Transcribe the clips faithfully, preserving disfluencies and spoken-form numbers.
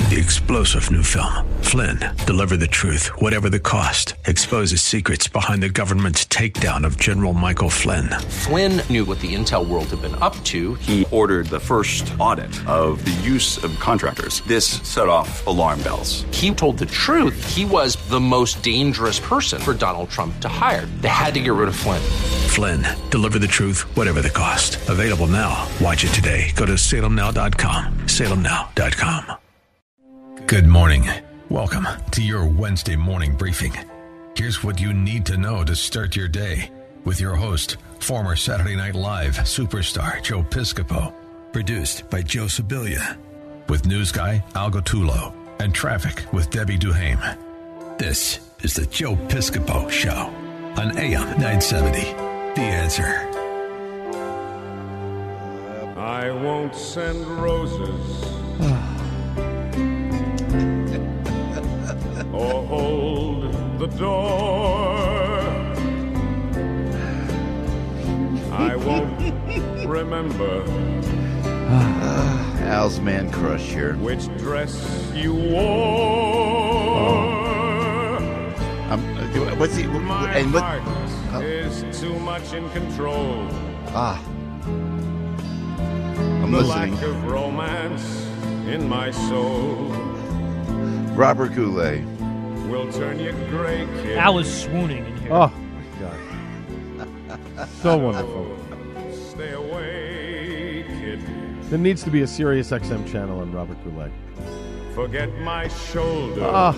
The explosive new film, Flynn, deliver the truth, whatever the cost. Exposes secrets behind the government's takedown of General Michael Flynn. Flynn knew what the intel world had been up to. He ordered the first audit of the use of contractors. This set off alarm bells. He told the truth. He was the most dangerous person for Donald Trump to hire. They had to get rid of Flynn. Flynn, deliver the truth, whatever the cost. Available now. Watch it today. Go to salem now dot com. salem now dot com. Good morning. Welcome to your Wednesday morning briefing. Here's what you need to know to start your day with your host, former Saturday Night Live superstar Joe Piscopo. Produced by Joe Sibilia. With news guy Al Gattullo and traffic with Debbie Duhame. This is the Joe Piscopo Show on A M nine seventy. The Answer. I won't send roses or hold the door. I won't remember uh, Al's man crush here. Which dress you wore. Um, what's he? My and what? heart oh. is too much in control. Ah, I'm the listening. Lack of romance in my soul. Robert Goulet will turn you gray, kid. Al was swooning in here. Oh my God, so wonderful. Stay away, kid. There needs to be a Sirius X M channel on Robert Goulet. Forget my shoulder. Ah.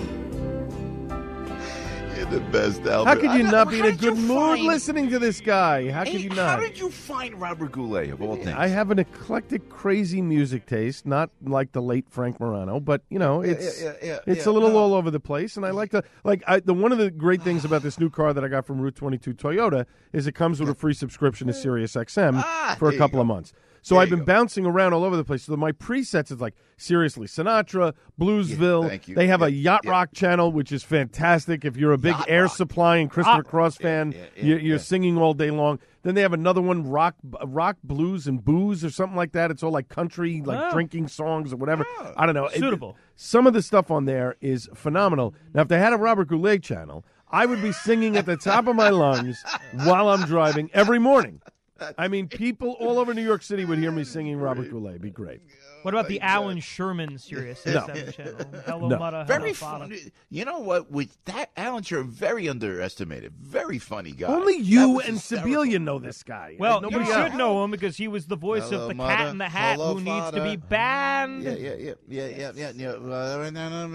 The best Albert. How could you not be in a How good did you mood find- listening to this guy? How could Hey, you not? How did you find Robert Goulet of all things? I have an eclectic, crazy music taste, not like the late Frank Morano, but you know, it's yeah, yeah, yeah, it's yeah, a little no. all over the place, and I like the like. I, the one of the great things about this new car that I got from Route twenty-two Toyota is it comes with a free subscription to Sirius X M Ah, for a there you couple go. of months. So There I've you been go. bouncing around all over the place. So my presets is like seriously Sinatra, Bluesville. Yeah, thank you. They have a Yeah, yacht yeah. rock channel, which is fantastic. If you're a big Yacht Air Rock. Supply and Christopher Ah. Cross fan, yeah, yeah, you're, you're yeah. singing all day long. Then they have another one, rock, rock, blues, and booze, or something like that. It's all like country, like Oh. drinking songs or whatever. I don't know. It- Suitable. some of the stuff on there is phenomenal. Now, if they had a Robert Goulet channel, I would be singing at the top of my lungs while I'm driving every morning. I mean, people all over New York City would hear me singing Robert Goulet. It'd be great. What about the Alan Sherman Sirius No. X M channel? Hello, No. Mudda, Very hello, Fada. funny. You know what? With that, Alan Sherman, very underestimated. Very funny guy. Only That you was and hysterical. Sibilia know this guy. Well, Nobody you else. should know him because he was the voice Hello, of the Mudda. Cat in the Hat Hello, who needs to Fada. be banned. Yeah, yeah, yeah, yeah, yeah, yeah. yeah. Well, yeah,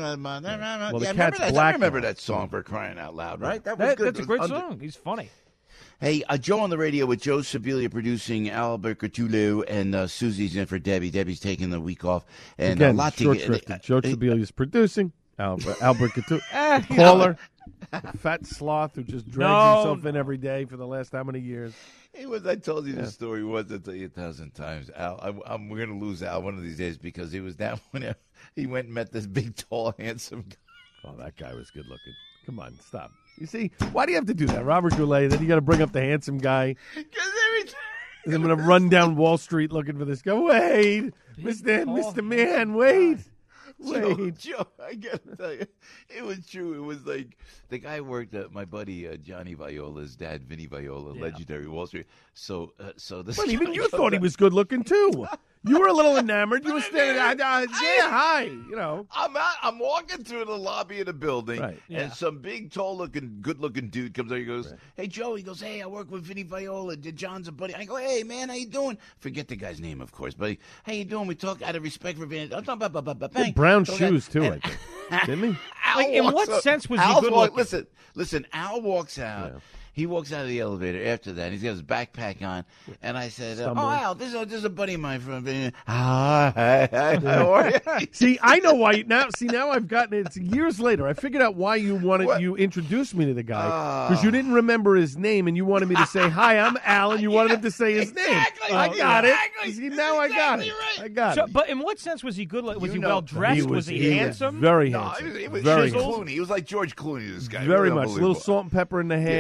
the remember cat's that, black I remember now. that song for crying out loud, right? That was That- good. that's a It great was under- song. He's funny. Hey, uh, Joe on the radio with Joe Sibilia producing, Albert Gattullo, and uh, Susie's in for Debbie. Debbie's taking the week off. And Again, a lot to short get. shrifted. Joe Sibilia is producing. Albert, Albert Gattullo. Eh, Caller. The fat sloth who just drags No, himself in every day for the last how many years? It was. I told you the story once. I tell you a thousand times. Al, I, I'm, we're going to lose Al one of these days because he was down when he went and met this big, tall, handsome guy. Oh, that guy was good looking. Come on, stop. You see, why do you have to do that? Robert Goulet, then you got to bring up the handsome guy. Because every time. And I'm going to run down Wall Street looking for this guy. Wait, Mister tall, Mister Man, handsome wait. Joe, Wait. Joe, I gotta tell you, it was true. It was like the guy worked at my buddy uh, Johnny Viola's dad, Vinny Viola, Yeah. legendary Wall Street. So, uh, so this. But even guy you goes thought he up- was good looking, too. You were a little enamored. You were standing there. Uh, yeah, hi. You know. I'm out, I'm walking through the lobby of the building, Right. Yeah. and some big, tall-looking, good-looking dude comes over. He goes, "Hey, Joe." He goes, "Hey, I work with Vinny Viola. John's a buddy." I go, "Hey, man, how you doing?" Forget the guy's name, of course, but he, how you doing? We talk out of respect for Vinny. I'm talking about, about, about He had bang. brown So shoes, too, and- I think. Didn't he? Al Like, in walks what up- sense was he Al's good walk- looking? Listen, listen. Al walks out. Yeah. He walks out of the elevator after that. He's got his backpack on, and I said, uh, "Oh, Stumbling. Al, this is a, this is a buddy of mine from Vinny. Hi, hi, hi, how are you?" See, I know why. You, now, see, now I've gotten it. It's years later. I figured out why you wanted What? you introduced me to the guy Ah. because you didn't remember his name and you wanted me to say, "Hi, I'm Al," and you wanted him to say his Exactly. name. I Oh, got exactly. it. See, now I got it. Exactly right. I got So, it. but in what sense was he good? Like, was You he know- well dressed? He was, he, he handsome? very No, handsome. it was, it was very George handsome. Clooney. He was like George Clooney. This guy, Very Really much. A little unbelievable. salt and pepper in the hair. Yeah, a nice.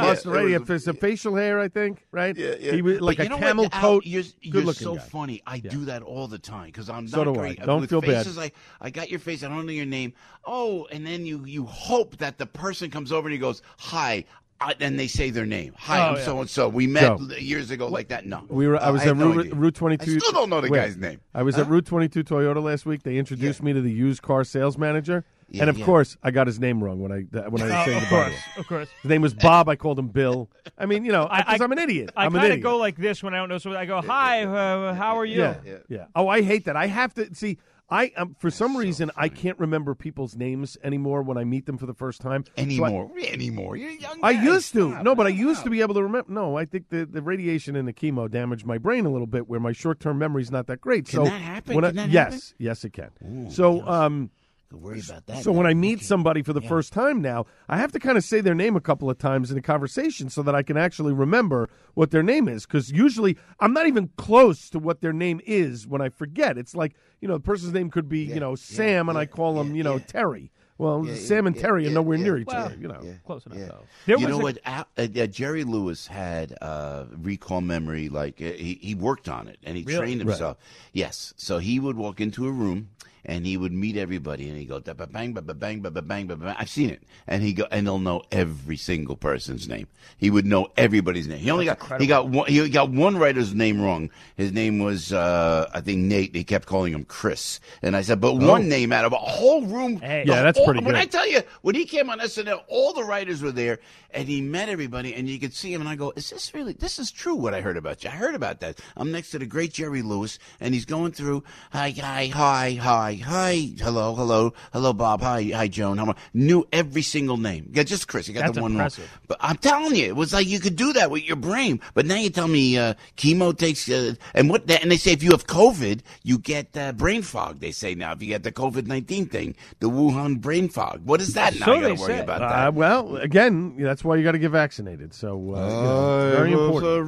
mustard, Yeah, right? He it had some facial hair, I think, right? Yeah, yeah. He was like But a you know camel what, Al, coat. You're, good you're looking so guy. funny. I do that all the time because I'm So not do I. great. Don't With feel bad. faces, I, I got your face. I don't know your name. Oh, and then you, you hope that the person comes over and he goes, hi. Uh, and they say their name. Hi, Oh, I'm yeah. so and so. We met Joe. years ago like that. No, We were. I Uh, was had at no Route, idea. Route twenty-two. I still don't know the Wait. guy's name. I was Huh? at Route twenty-two Toyota last week. They introduced Yeah. me to the used car sales manager, Yeah, and of yeah. course, I got his name wrong when I when I was Oh, saying of goodbye. course, of course. His name was Bob. I called him Bill. I mean, you know, I- because I- I'm an idiot. I I'm an kind of idiot. go like this when I don't know something. I go, "Hi, uh, how are you?" Yeah, Yeah. yeah. Oh, I hate that. I have to see. I um, for some reason I can't remember people's names anymore when I meet them for the first time. So I- Anymore. Anymore. You're a young I guy. used to. Stop. No, but I used Stop. to be able to remember. No, I think the, the radiation and the chemo damaged my brain a little bit where my short term memory is not that great. Can so that happen? when I- Can that yes, happen? yes, it can. Ooh, so, um, Don't worry about that. so now. when I meet Okay. somebody for the first time now, I have to kind of say their name a couple of times in a conversation so that I can actually remember what their name is. Because usually I'm not even close to what their name is when I forget. It's like, you know, the person's name could be, Yeah, you know, yeah, Sam, and yeah, I call him, yeah, you know, yeah. Terry. Well, Yeah, Sam and yeah, Terry are yeah, nowhere yeah. near each Well, other, you know. Yeah. Close enough, Yeah. though. There you was know a- what? Al, uh, uh, Jerry Lewis had uh, recall memory. Like uh, he he worked on it and he Really? trained himself. Yes. So he would walk into a room and he would meet everybody and he go da ba bang ba ba bang ba ba bang ba bang. I've seen it. And he go and he'll know every single person's name. He would know everybody's name. He only got he got one he got one writer's name wrong. His name was uh, I think Nate. He kept calling him Chris. And I said, but one name out of a whole room. Hey. the Yeah, that's whole- pretty When good. I tell you, when he came on S N L, all the writers were there, and he met everybody, and you could see him, and I go, is this really, this is true what I heard about you. I heard about that. I'm next to the great Jerry Lewis, and he's going through, hi, hi, hi, hi, hi, hello, hello, hello, Bob, hi, hi, Joan. How much? Knew every single name. Yeah, just Chris, you got That's the one impressive. wrong. But I'm telling you, it was like you could do that with your brain. But now you tell me uh, chemo takes, uh, and what? And they say if you have COVID, you get uh, brain fog. They say now if you get the COVID nineteen thing, the Wuhan brain fog. What is that? Now So you got they to worry say. about Uh, that. well, again, that's why you got to get vaccinated. So, uh, you know, it's very important.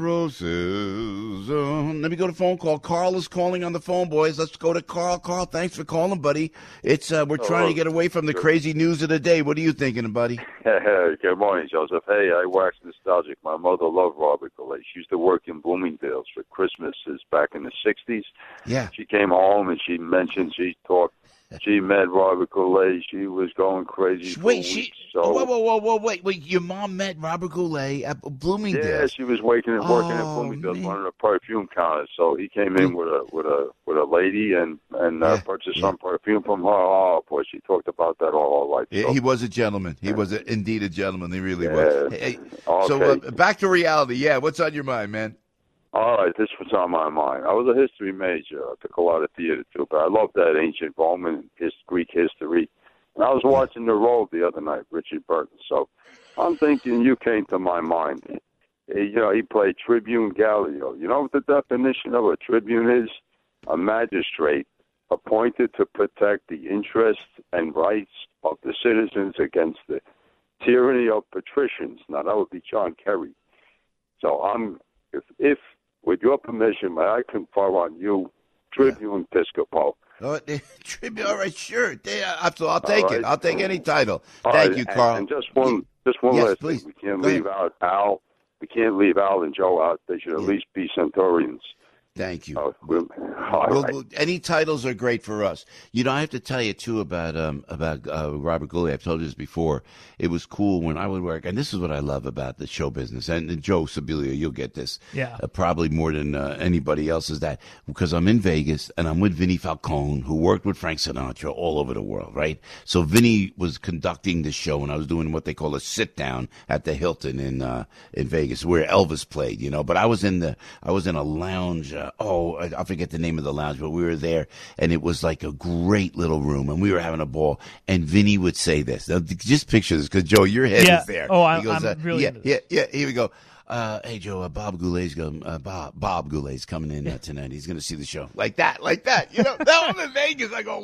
Roses. Uh, let me go to phone call. Carl is calling on the phone, boys. Let's go to Carl. Carl, thanks for calling, buddy. It's uh, we're trying to get away from the crazy news of the day. What are you thinking, buddy? Good morning, Joseph. Hey, I wax nostalgic. My mother loved Robert Goulet. She used to work in Bloomingdale's for Christmases back in the sixties. Yeah. She came home and she mentioned she talked. She met Robert Goulet. She was going crazy. For Wait, weeks, she. So, Whoa, whoa, whoa, whoa, wait, wait. Your mom met Robert Goulet at Bloomingdale's. yeah, she was working working at Oh, Bloomingdale's, man. running a perfume counter. So he came in with a with a with a lady and and uh, Yeah, purchased yeah. some perfume from her. Oh boy, she talked about that all her life. Yeah, So- he was a gentleman. He was a, indeed a gentleman. He really Yeah. was. Hey, hey, So Okay. uh, back to reality. Yeah, what's on your mind, man? All right, this was on my mind. I was a history major. I took a lot of theater too, but I love that ancient Roman, his Greek history. And I was watching The Road the other night, Richard Burton. So I'm thinking you came to my mind. Eh, You know, he played Tribune Gallio. You know what the definition of a tribune is? A magistrate appointed to protect the interests and rights of the citizens against the tyranny of patricians. Now, that would be John Kerry. So I'm, if, if with your permission, may I confer on you, Tribune Episcopo? Oh, tribute. All right, sure. Yeah, I'll, I'll take right. it. I'll take any title. All Thank right, you, and- Carl. And just one, just one Yes, last please. thing. We can't Go leave out Al. We can't leave Al and Joe out. They should at Yeah. least be Centaurians. Thank you. Uh, we'll, all Well, right. well, any titles are great for us. You know, I have to tell you too about um about uh, Robert Goulet. I've told you this before. It was cool when I would work, and this is what I love about the show business. And, and Joe Sibilia, you'll get this, Yeah. uh, probably more than uh, anybody else. Is that because I'm in Vegas and I'm with Vinnie Falcone, who worked with Frank Sinatra all over the world, right? So Vinnie was conducting the show, and I was doing what they call a sit down at the Hilton in uh, in Vegas, where Elvis played. You know, but I was in the I was in a lounge. Uh, oh, I, I forget the name of the lounge, but we were there, and it was like a great little room, and we were having a ball. And Vinny would say this. Now, just picture this, because Joe, your head Yeah. is there. Oh, I- He goes, I'm uh, really yeah, into this. yeah, yeah. Here we go. Uh, hey Joe, uh, Bob Goulet's going. Uh, Bob Bob Goulet's coming in uh, tonight. He's going to see the show like that, like that. You know, now I'm in Vegas. I go, what?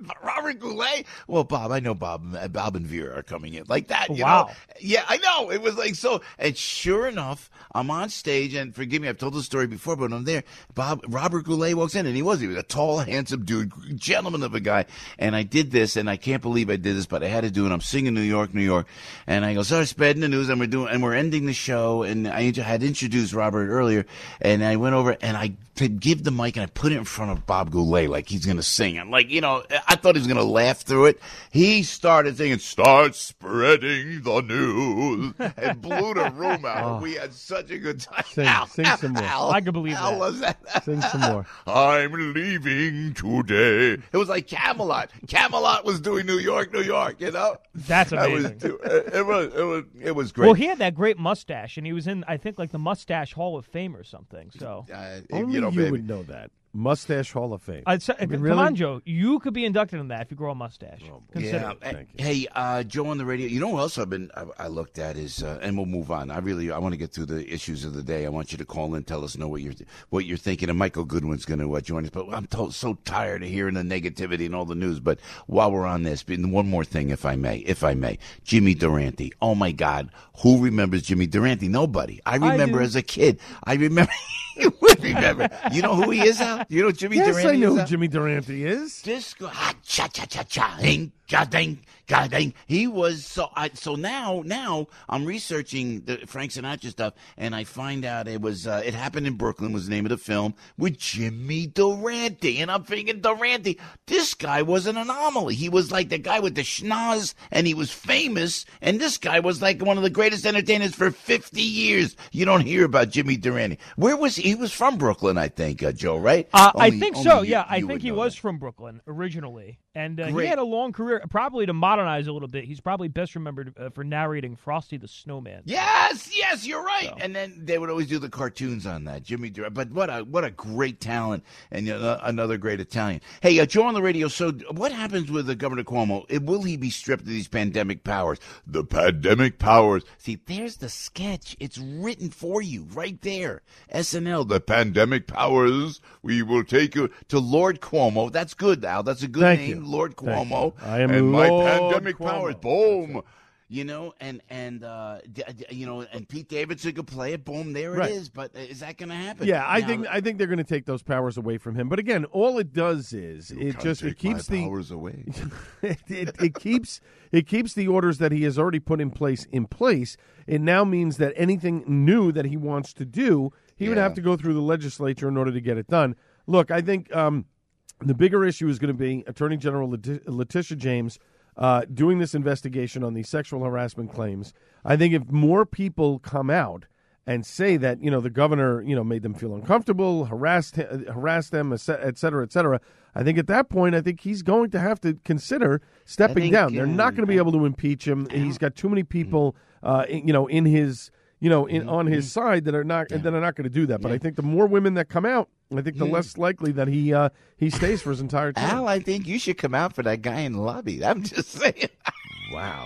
Robert Goulet? Well, Bob, I know Bob, Bob and Vera are coming in like that. You Wow. know? Yeah, I know. It was like so. And sure enough, I'm on stage, and forgive me, I've told the story before, but I'm there. Bob, Robert Goulet walks in, and he was, he was a tall, handsome dude, gentleman of a guy. And I did this, and I can't believe I did this, but I had to do it. I'm singing New York, New York, and I go, sorry, spreading the news, and we're doing, and we're ending the show, and I had introduced Robert earlier, and I went over, and I to give the mic, and I put it in front of Bob Goulet like he's going to sing. I'm like, you know, I thought he was going to laugh through it. He started singing, start spreading the news, and blew the room out. Oh. We had such a good time. Sing, Al, sing Al, some more. Al, I can believe Al that. loves that. Sing some more. I'm leaving today. It was like Camelot. Camelot was doing New York, New York, you know? That's That was, amazing. it, was, it, was, it was great. Well, he had that great mustache, and he was in, I think, like the Mustache Hall of Fame or something. So, uh, Only you know, you baby. would know that. Mustache Hall of Fame. I'd say, I mean, come really? on, Joe. You could be inducted in that if you grow a mustache. Consider Yeah. it. Thank you. Hey, uh, Joe on the radio. You know who else I've been I, I looked at is, uh, and we'll move on. I really I want to get through the issues of the day. I want you to call in, tell us know what you're what you're thinking. And Michael Goodwin's going to uh, join us. But I'm to- so tired of hearing the negativity and all the news. But while we're on this, one more thing, if I may, if I may, Jimmy Durante. Oh my God, who remembers Jimmy Durante? Nobody. I remember do. as a kid. I remember. You would remember. You know who he is, Al? You know who Jimmy Yes, Durante I know is, who Al? Jimmy Durante is. Disco, ah, cha cha cha cha, ding, ga ding, ga ding. He was so. I, so now, now I'm researching the Frank Sinatra stuff, and I find out it was. Uh, it happened in Brooklyn. Was the name of the film with Jimmy Durante, and I'm thinking Durante. This guy was an anomaly. He was like the guy with the schnoz, and he was famous. And this guy was like one of the greatest entertainers for fifty years. You don't hear about Jimmy Durante. Where was he? He was from Brooklyn, I think, uh, Joe. Right? Uh, I Only- think only so. you- Yeah, I you think would he know was that. from Brooklyn originally, and uh, he Great. had a long career. Probably to modernize a little bit, he's probably best remembered uh, for narrating Frosty the Snowman. Yes, yes, you're right. So. And then they would always do the cartoons on that, Jimmy Durante. But what a what a great talent, and you know, another great Italian. Hey, uh, Joe on the radio. So, what happens with the Governor Cuomo? It, will he be stripped of these pandemic powers? The pandemic powers. See, there's the sketch. It's written for you right there. S N L. The pandemic powers. We will take you to Lord Cuomo. That's good, Al. That's a good Thank name, you. Lord Thank Cuomo. you. I am and Lord my pandemic Cuomo. powers. Boom. You know, and and uh, d- d- you know, and Pete Davidson could play it. Boom, there Right. it is. But is that going to happen? Yeah, I Now- think I think they're going to take those powers away from him. But again, all it does is You it can't just it take my keeps the powers away. it, it, it keeps it keeps the orders that he has already put in place in place. It now means that anything new that he wants to do, he would Yeah. have to go through the legislature in order to get it done. Look, I think um, the bigger issue is going to be Attorney General Leti- Letitia James uh, doing this investigation on these sexual harassment claims. I think if more people come out and say that, you know, the governor, you know, made them feel uncomfortable, harassed harassed them, et cetera, et cetera, I think at that point, I think he's going to have to consider stepping think, down. They're uh, not going to be able to impeach him. He's got too many people, uh, in, you know, in his, you know, in, on his side that are not that are not going to do that. But Yeah. I think the more women that come out, I think the Yeah. less likely that he uh, he stays for his entire term. Al, I think you should come out for that guy in the lobby. I'm just saying. Wow,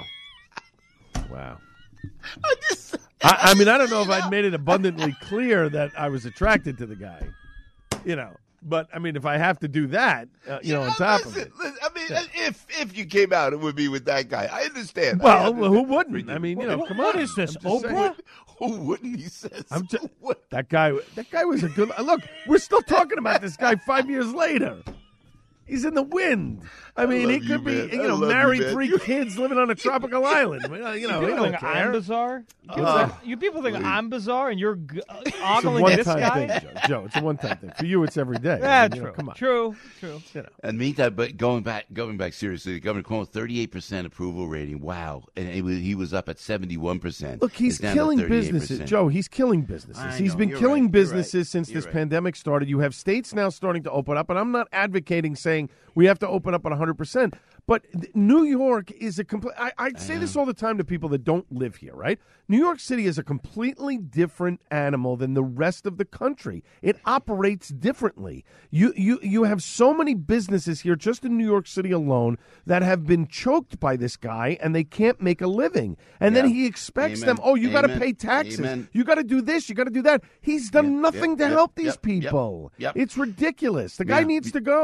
wow. I'm just, I, I mean, I don't know if I'd made it abundantly clear that I was attracted to the guy, you know. But I mean, if I have to do that, uh, you know, on top listen, of it. listen, I mean, if if you came out, it would be with that guy. I understand. I Well, understand. who wouldn't? I mean, you know, What- come what on. is this, I'm just saying. Oprah? Who wouldn't? He says. I'm just, Who would? that guy. That guy was a good. Look, we're still talking about this guy five years later. He's in the wind. I mean, he love could you, be, man. you I know, love you, married man. three You- kids living on a tropical island. I mean, You know, You he people don't think care. I'm bizarre? You people, Uh, think, you people think I'm bizarre and you're g- uh, It's a ogling this one-time guy? thing, Joe. Joe, it's a one-time thing. For you, it's every day. Yeah, I mean, you know, true. come on. True, true. You know. And meantime, but going back, going back seriously, Governor Cuomo, thirty-eight percent approval rating. Wow, and it was, he was up at seventy-one percent. Look, he's killing businesses, Joe. He's killing businesses. I He's know, been you're killing right, you're businesses right, since you're this right. pandemic started. You have states now starting to open up, and I'm not advocating saying we have to open up at one hundred percent. But th- New York is a complete. I, I say this all the time to people that don't live here, right? New York City is a completely different animal than the rest of the country. It operates differently. You you you have so many businesses here, just in New York City alone, that have been choked by this guy, and they can't make a living. And then Yeah. he expects Amen. them. Oh, you got to Amen. pay taxes. Amen. You got to do this. You got to do that. He's done Yeah, nothing yep, to yep, help these yep, yep, people. yep. It's ridiculous. The guy Yeah. needs to go.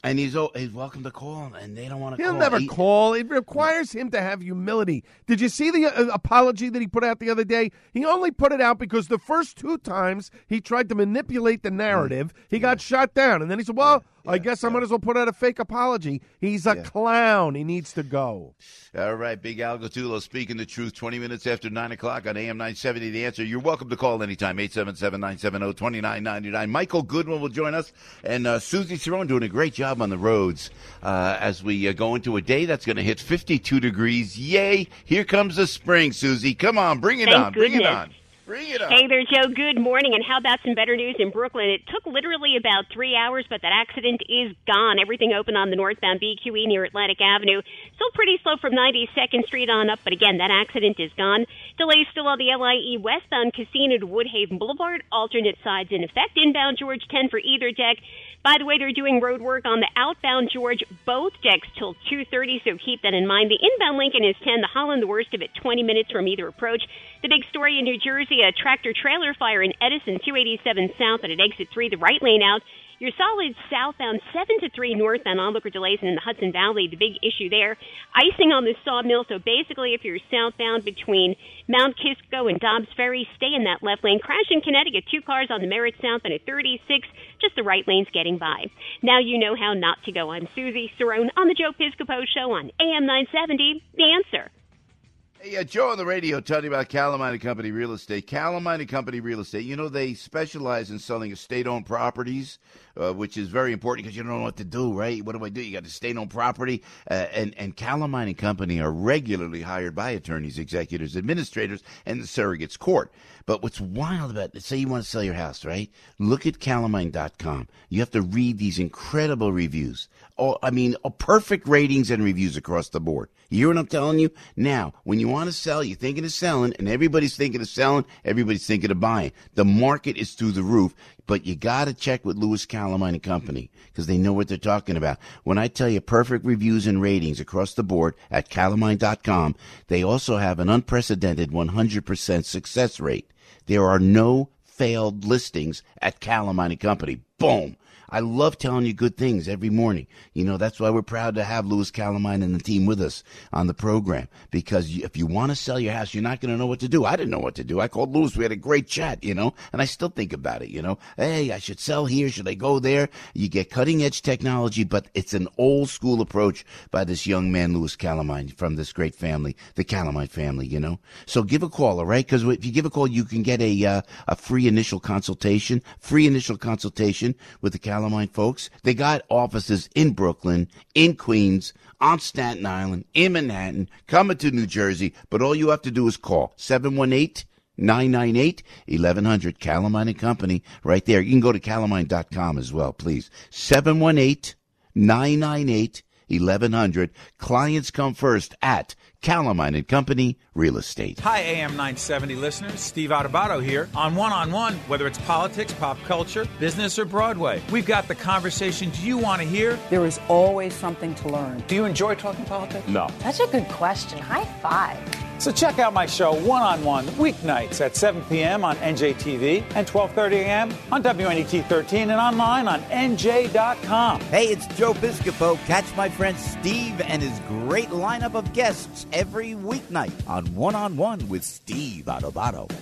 And he's oh, he's welcome to call, and they don't want to He'll call. never He- call. It requires him to have humility. Did you see the uh, apology that he put out the other day? He only put it out because the first two times he tried to manipulate the narrative, he got shot down. And then he said, well, I guess I might as well put out a fake apology. He's a Yeah. clown. He needs to go. All right, Big Al Gattulo speaking the truth, twenty minutes after nine o'clock on A M nine seventy. The Answer. You're welcome to call anytime, eight seven seven, nine seven zero, two nine nine nine. Michael Goodwin will join us, and uh, Susie Cerrone doing a great job on the roads uh, as we uh, go into a day that's going to hit fifty-two degrees. Yay! Here comes the spring, Susie. Come on, bring it Thank on, bring it goodness. on. Bring it on. Hey there, Joe. Good morning. And how about some better news in Brooklyn? It took literally about three hours, but that accident is gone. Everything open on the northbound B Q E near Atlantic Avenue. Still pretty slow from ninety-second Street on up, but again, that accident is gone. Delays still on the L I E westbound Casino to Woodhaven Boulevard. Alternate sides in effect. Inbound George ten for either deck. By the way, they're doing road work on the outbound George, both decks till two thirty, so keep that in mind. The inbound Lincoln is ten, the Holland the worst of it, twenty minutes from either approach. The big story in New Jersey, a tractor-trailer fire in Edison, two eighty-seven south, and at exit three, the right lane out. Your solid southbound, seven to three northbound, onlooker delays, and in the Hudson Valley, the big issue there, icing on the Sawmill. So basically, if you're southbound between Mount Kisco and Dobbs Ferry, stay in that left lane. Crash in Connecticut, two cars on the Merritt South and at thirty-six, just the right lane's getting by. Now you know how not to go. I'm Susie Cerrone on the Joe Piscopo Show on A M nine seventy, The Answer. Hey, uh, Joe on the radio telling you about Calamine and Company Real Estate. Calamine and Company Real Estate, you know, they specialize in selling estate-owned properties, uh, which is very important because you don't know what to do, right? What do I do? You got estate-owned property. Uh, and, and Calamine and Company are regularly hired by attorneys, executors, administrators, and the surrogates court. But what's wild about it, say you want to sell your house, right? Look at calamine dot com. You have to read these incredible reviews. Oh, I mean, oh, perfect ratings and reviews across the board. You hear what I'm telling you? Now, when you want to sell, you're thinking of selling, and everybody's thinking of selling, everybody's thinking of buying. The market is through the roof, but you got to check with Lewis Calamine and Company because they know what they're talking about. When I tell you perfect reviews and ratings across the board at calamine dot com, they also have an unprecedented one hundred percent success rate. There are no failed listings at Calamine and Company. Boom. I love telling you good things every morning. You know, that's why we're proud to have Louis Calamine and the team with us on the program. Because if you want to sell your house, you're not going to know what to do. I didn't know what to do. I called Louis. We had a great chat, you know, and I still think about it, you know. Hey, I should sell here. Should I go there? You get cutting-edge technology, but it's an old-school approach by this young man, Louis Calamine, from this great family, the Calamine family, you know. So give a call, all right? Because if you give a call, you can get a uh, a free initial consultation, free initial consultation with the Calamine folks. They got offices in Brooklyn, in Queens, on Staten Island, in Manhattan, coming to New Jersey. But all you have to do is call seven one eight, nine nine eight, eleven hundred, Calamine and Company, right there. You can go to calamine dot com as well, please. seven one eight, nine nine eight, eleven hundred. Clients come first at Calamine and Company Real Estate. Hi, A M nine seventy listeners. Steve Adubato here on One on One. Whether it's politics, pop culture, business, or Broadway, we've got the conversations you want to hear. There is always something to learn. Do you enjoy talking politics? No. Such a good question. High five. So check out my show One on One weeknights at seven p.m. on N J T V and twelve thirty a.m. on W N E T thirteen and online on N J dot com. Hey, it's Joe Piscopo. Catch my friend Steve and his great lineup of guests every weeknight on One on One with Steve Adubato.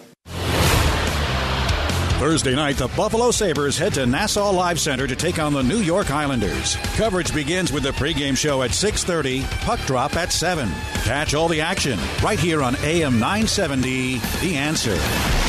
Thursday night, the Buffalo Sabres head to Nassau Live Center to take on the New York Islanders. Coverage begins with the pregame show at six thirty, puck drop at seven. Catch all the action right here on A M nine seventy, The Answer.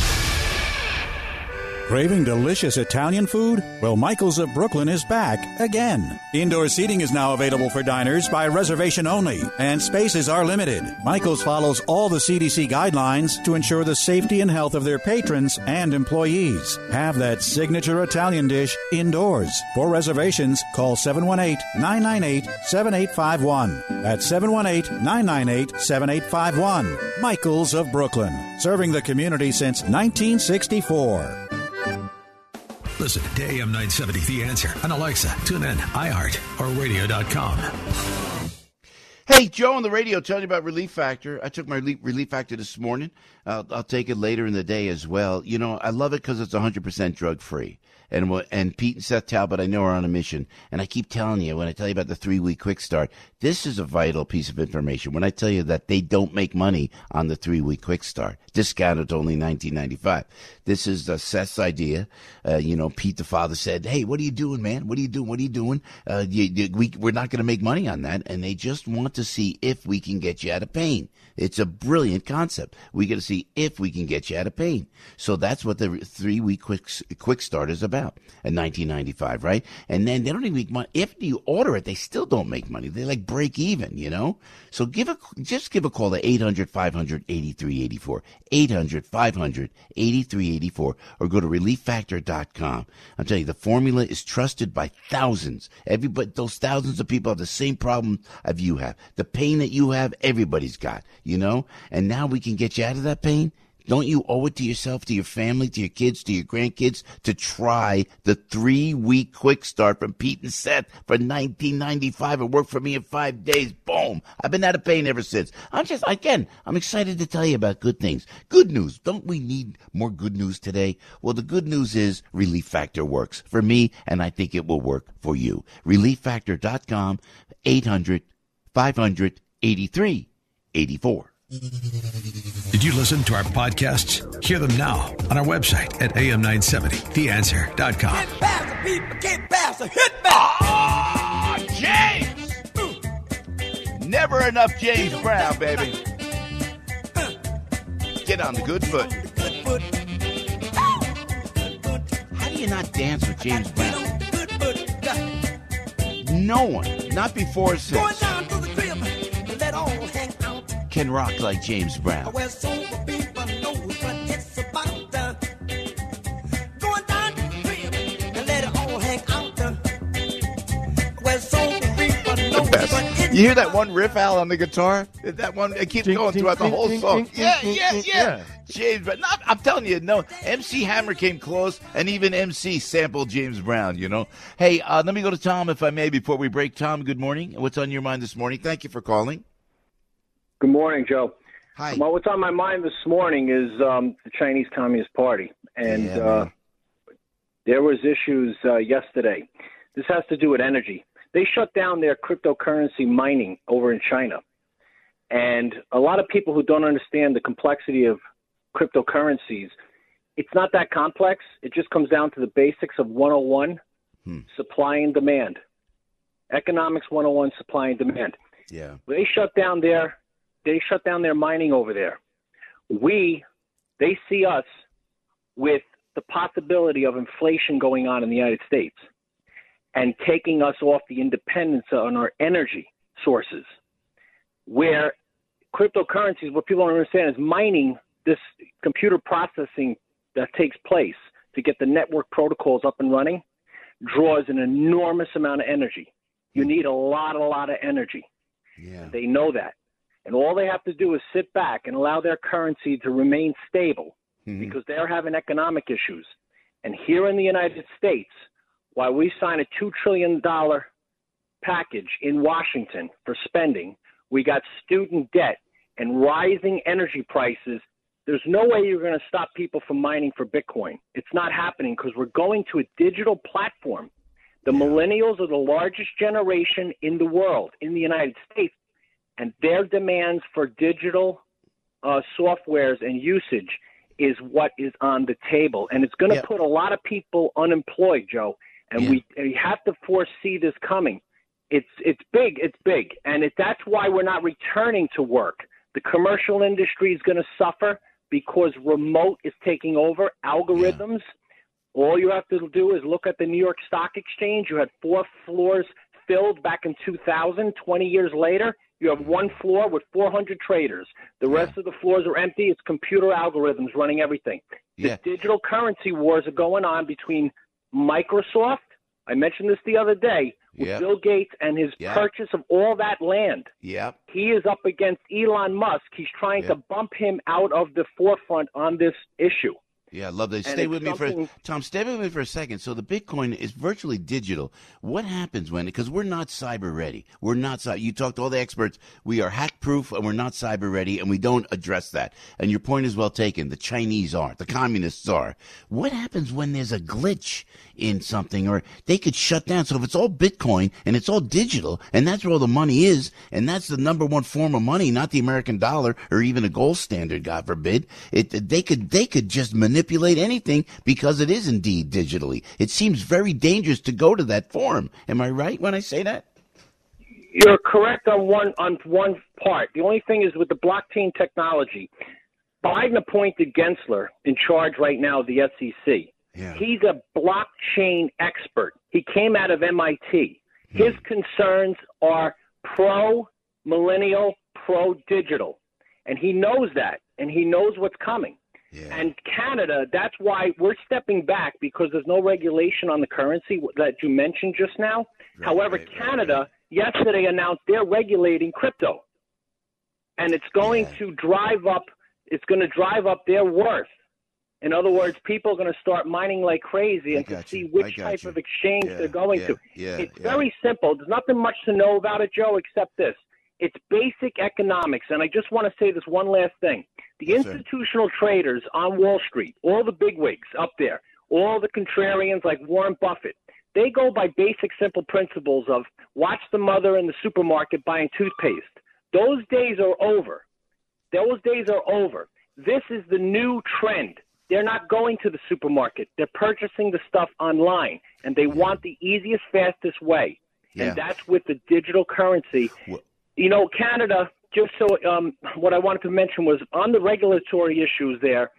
Craving delicious Italian food? Well, Michael's of Brooklyn is back again. Indoor seating is now available for diners by reservation only, and spaces are limited. Michael's follows all the C D C guidelines to ensure the safety and health of their patrons and employees. Have that signature Italian dish indoors. For reservations, call seven one eight, nine nine eight, seven eight five one. That's seven one eight, nine nine eight, seven eight five one. Michael's of Brooklyn, serving the community since nineteen sixty-four. Listen to A M nine seventy, The Answer on Alexa, TuneIn, iHeart, or radio dot com. Hey, Joe on the radio telling you about Relief Factor. I took my Relief Factor this morning. Uh, I'll take it later in the day as well. You know, I love it because it's one hundred percent drug-free. And what- and Pete and Seth Talbot, I know, are on a mission. And I keep telling you, when I tell you about the three-week quick start, this is a vital piece of information. When I tell you that they don't make money on the three-week quick start, discounted to only nineteen ninety-five. This is uh, Seth's idea. Uh, you know, Pete, the father, said, hey, what are you doing, man? What are you doing? What are you doing? Uh, you, you, we, we're not going to make money on that. And they just want to see if we can get you out of pain. It's a brilliant concept. We got to see if we can get you out of pain. So that's what the three-week quick quick start is about at nineteen ninety-five, right? And then they don't even make money. If you order it, they still don't make money. They like break even, you know? So give a just give a call to eight hundred, five hundred, eighty-three eighty-four, eight hundred, five hundred, eighty-three eighty-four, or go to relief factor dot com. I'm telling you, the formula is trusted by thousands. Everybody, those thousands of people have the same problem as you have. The pain that you have, everybody's got, you know? And now we can get you out of that pain. Don't you owe it to yourself, to your family, to your kids, to your grandkids to try the three-week quick start from Pete and Seth for nineteen ninety-five? It worked for me in five days. Boom. I've been out of pain ever since. I'm just, again, I'm excited to tell you about good things. Good news. Don't we need more good news today? Well, the good news is Relief Factor works for me, and I think it will work for you. relief factor dot com, eight hundred, five hundred, eighty-three eighty-four. Did you listen to our podcasts? Hear them now on our website at A M nine seventy the answer dot com. Get past the people, get past the hit back. Ah, James! Never enough James Brown, baby. Get on the good foot. How do you not dance with James Brown? No one, not before or since, can rock like James Brown. The best. You hear that one riff, Al, on the guitar? That one, it keeps going throughout the whole song. Yeah, yeah, yeah. James Brown. Not, I'm telling you, no. M C Hammer came close, and even M C sampled James Brown, you know. Hey, uh, let me go to Tom, if I may, before we break. Tom, good morning. What's on your mind this morning? Thank you for calling. Good morning, Joe. Hi. Well, what's on my mind this morning is um, the Chinese Communist Party. And Yeah, uh, man. there was issues uh, yesterday. This has to do with energy. They shut down their cryptocurrency mining over in China. And a lot of people who don't understand the complexity of cryptocurrencies, it's not that complex. It just comes down to the basics of one oh one, Hmm. supply and demand. Economics one oh one, supply and demand. Yeah. They shut down their they shut down their mining over there. We they see us with the possibility of inflation going on in the United States and taking us off the independence on our energy sources. Where cryptocurrencies, what people don't understand is mining, this computer processing that takes place to get the network protocols up and running, draws an enormous amount of energy. You need a lot, a lot of energy. Yeah. They know that. And all they have to do is sit back and allow their currency to remain stable Mhm. because they're having economic issues. And here in the United States, while we sign a two trillion dollars package in Washington for spending, we got student debt and rising energy prices. There's no way you're going to stop people from mining for Bitcoin. It's not happening because we're going to a digital platform. The millennials are the largest generation in the world, in the United States, and their demands for digital uh, softwares and usage is what is on the table. And it's going to Yeah. put a lot of people unemployed, Joe, and Yeah. we, we have to foresee this coming. It's it's big, it's big, and it, that's why we're not returning to work. The commercial industry is going to suffer because remote is taking over, algorithms. All you have to do is look at the New York Stock Exchange. You had four floors filled back in two thousand. twenty years later, you have one floor with four hundred traders. The rest of the floors are empty. It's computer algorithms running everything. The Yeah. digital currency wars are going on between Microsoft. I mentioned this the other day with Yeah. Bill Gates and his Yeah. purchase of all that land. Yep. He is up against Elon Musk. He's trying Yeah. to bump him out of the forefront on this issue. Yeah, I love that. And Stay it's with me for something- Tom. Stay with me for a second. So the Bitcoin is virtually digital. What happens when? Because we're not cyber ready. We're not. cy- You talk to all the experts. We are hack proof, and we're not cyber ready, and we don't address that. And your point is well taken. The Chinese are. The communists are. What happens when there's a glitch in something, or they could shut down? So if it's all Bitcoin and it's all digital, and that's where all the money is, and that's the number one form of money, not the American dollar or even a gold standard, God forbid. It they could they could just manipulate. manipulate anything because it is indeed digitally. It seems very dangerous to go to that form. Am I right when I say that? You're correct on one on one part. The only thing is with the blockchain technology, Biden appointed Gensler in charge right now of the S E C. Yeah. He's a blockchain expert. He came out of M I T. His hmm. concerns are pro-millennial, pro-digital. And he knows that, and he knows what's coming. Yeah. And Canada, that's why we're stepping back, because there's no regulation on the currency that you mentioned just now. Right, However, right, Canada right, right. yesterday announced they're regulating crypto. And it's going yeah. to drive up it's going to drive up their worth. In other words, people are going to start mining like crazy and to see which type you. of exchange yeah, they're going yeah, to. Yeah, it's yeah. very simple. There's nothing much to know about it, Joe, except this. It's basic economics. And I just want to say this one last thing. The yes, institutional sir. traders on Wall Street, all the bigwigs up there, all the contrarians like Warren Buffett, they go by basic, simple principles of watch the mother in the supermarket buying toothpaste. Those days are over. Those days are over. This is the new trend. They're not going to the supermarket. They're purchasing the stuff online, and they want the easiest, fastest way. Yeah. And that's with the digital currency. Well, you know, Canada, just so um, what I wanted to mention was on the regulatory issues there,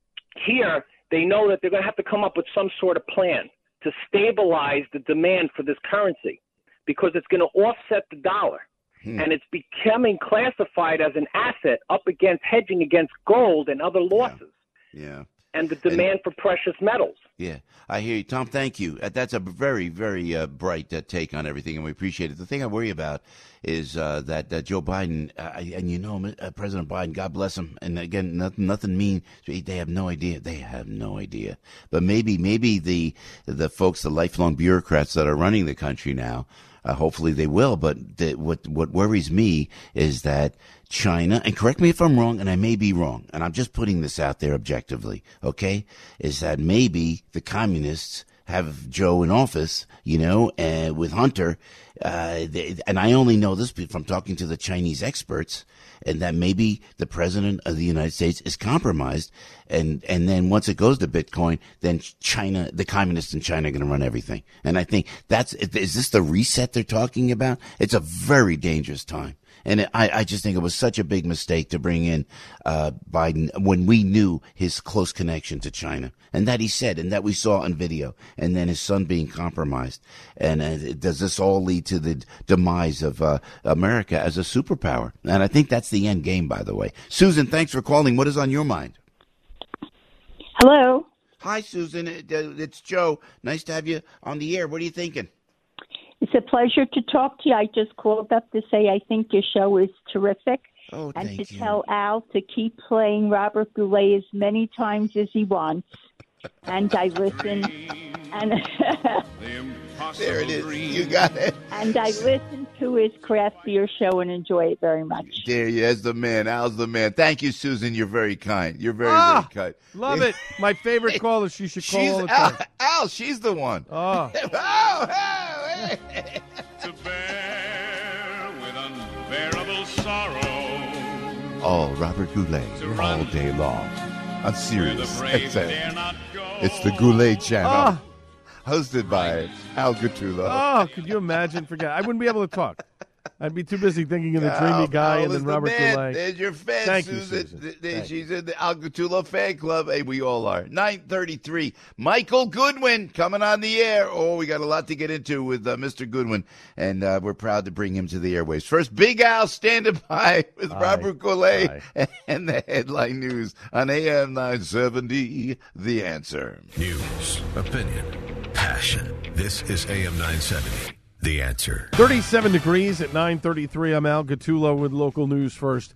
here they know that they're going to have to come up with some sort of plan to stabilize the demand for this currency because it's going to offset the dollar. Hmm. And it's becoming classified as an asset up against hedging against gold and other losses. Yeah. yeah. And the demand and, for precious metals. Yeah, I hear you. Tom, thank you. That's a very, very uh, bright uh, take on everything, and we appreciate it. The thing I worry about is uh, that uh, Joe Biden, uh, and you know uh, President Biden, God bless him, and again, nothing, nothing mean. They have no idea. They have no idea. But maybe, maybe the the folks, the lifelong bureaucrats that are running the country now, Uh, hopefully they will, but the, what what worries me is that China, and correct me if I'm wrong, and I may be wrong, and I'm just putting this out there objectively, okay, is that maybe the communists have Joe in office, you know, and with Hunter, uh, they, and I only know this from talking to the Chinese experts, and that maybe the president of the United States is compromised, and and then once it goes to Bitcoin, then China, the communists in China are going to run everything. And I think that's, is this the reset they're talking about? It's a very dangerous time. And I, I just think it was such a big mistake to bring in uh, Biden when we knew his close connection to China, and that he said, and that we saw on video, and then his son being compromised. And uh, does this all lead to the demise of uh, America as a superpower? And I think that's the end game, by the way. Susan, thanks for calling. What is on your mind? Hello. Hi, Susan. It's Joe. Nice to have you on the air. What are you thinking? It's a pleasure to talk to you. I just called up to say I think your show is terrific. Oh, and thank to you. tell Al to keep playing Robert Goulet as many times as he wants. And I listen. And there it is. You got it. And I listen to his craft beer show and enjoy it very much. There he is, the man. Al's the man. Thank you, Susan. You're very kind. You're very, ah, very kind. Love it. My favorite caller. She should call she's all the time. Al, Al, she's the one. Oh. oh, hey. To bear with unbearable sorrow. Oh, Robert Goulet all day long on Sirius X M. It's the Goulet Channel, oh. hosted by Al Gattullo. Oh, could you imagine? Forget. I wouldn't be able to talk. I'd be too busy thinking of the dreamy Al, guy Al and then the Robert man. Goulet. There's your fan, Thank Susan. You, Susan. There, she's in the Al Gattullo fan club. Hey, we all are. nine thirty-three. Michael Goodwin coming on the air. Oh, we got a lot to get into with uh, Mister Goodwin, and uh, we're proud to bring him to the airwaves. First, Big Al standing by with Aye. Robert Goulet Aye. and the headline news on A M nine seventy, The Answer. News, opinion, passion. This is A M nine seventy. The Answer. thirty-seven degrees at nine thirty-three. I'm Al Gattullo with local news first.